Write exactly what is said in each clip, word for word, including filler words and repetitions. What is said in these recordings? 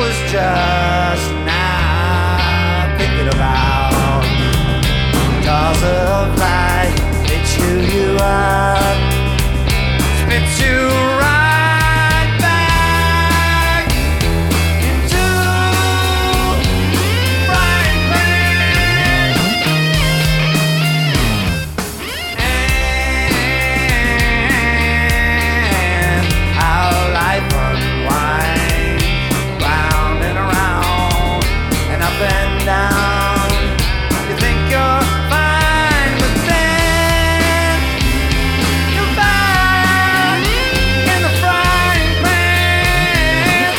was just now thinking about the jaws of life. They chew you up, spit you right back into frying pan. And our life unwinds round and around and up and down. You think you're fine, but then you're back in the frying pan.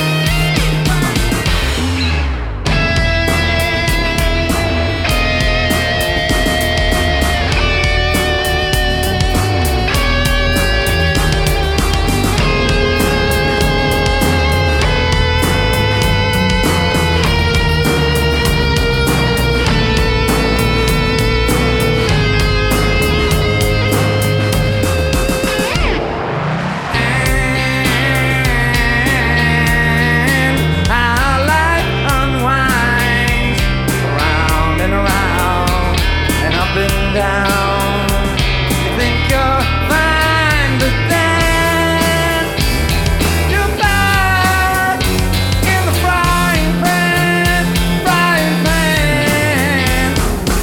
And our life unwinds around and around and up and down. You think you're fine, but then you're back in the frying pan, frying pan.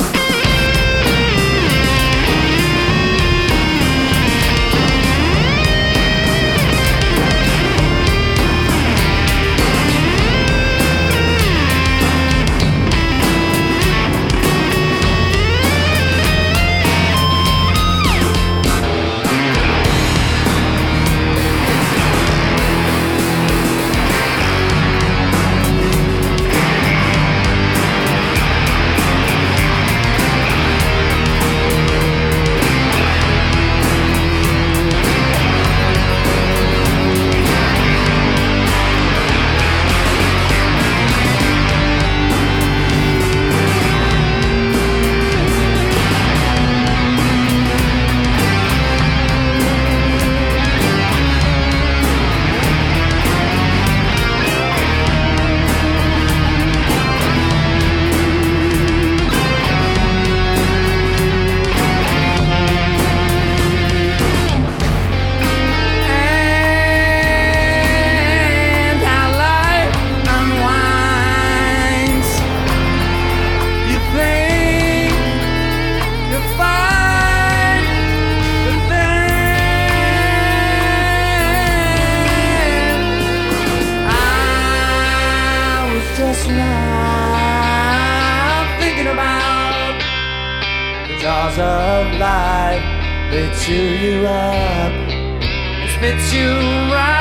And our life unwinds. You think you're fine, but then I was just now thinking about the jaws of life. They chew you up and spit you right